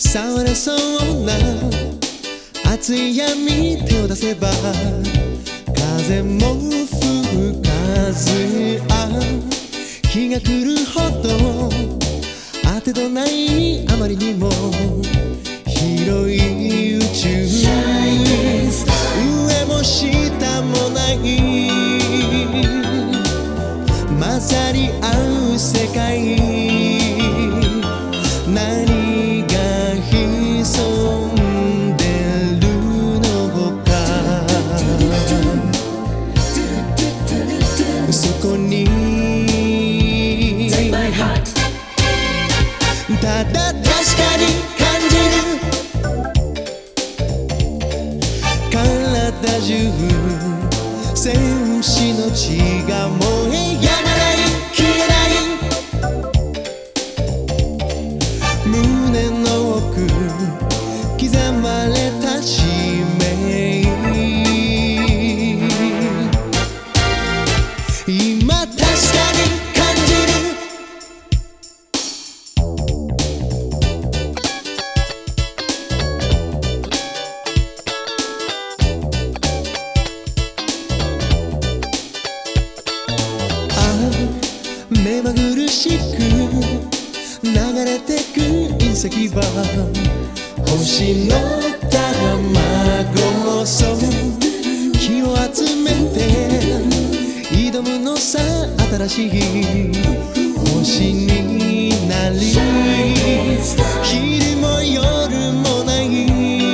触れそうな熱い闇手を出せば風も吹かず日が来るほど当てとないあまりにも広い宇宙上も下もない混ざり合う世界何が潜んでるのかそこにただ確かに感じる体中戦士の血が燃えやまない消えない胸の奥刻まれた使命今確かに感じる目まぐるしく流れてく隕石は星の卵そ気を集めて挑むのさ新しい星になり昼も夜もない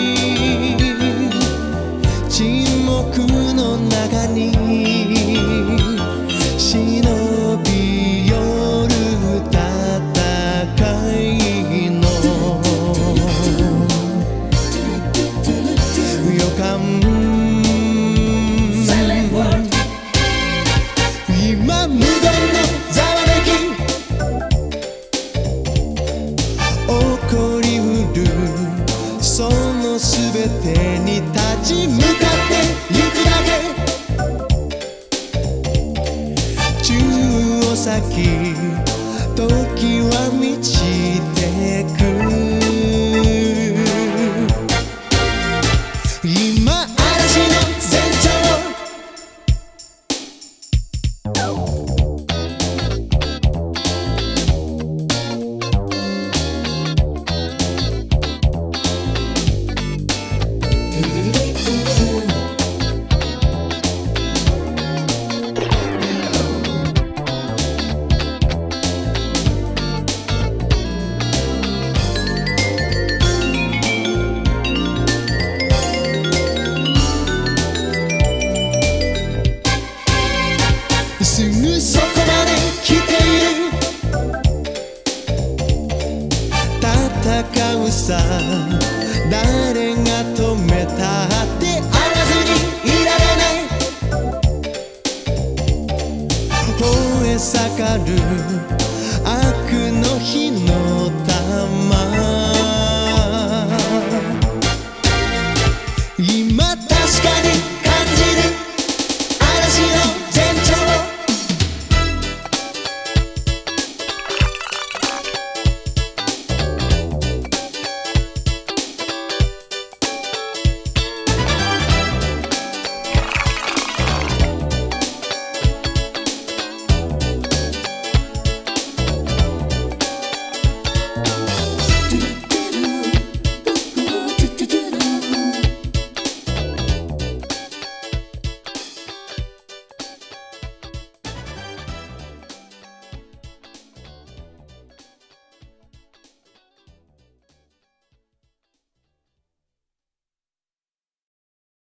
沈黙の中に忍び寄る戦いの予感今無言のざわめき起こりうるその全てに立ち向かってゆくだけ宙を咲き時は満ちてく今嵐の前兆すぐそこまで来ている戦うさ誰が止めたってあらずにいられない燃え盛る悪の火の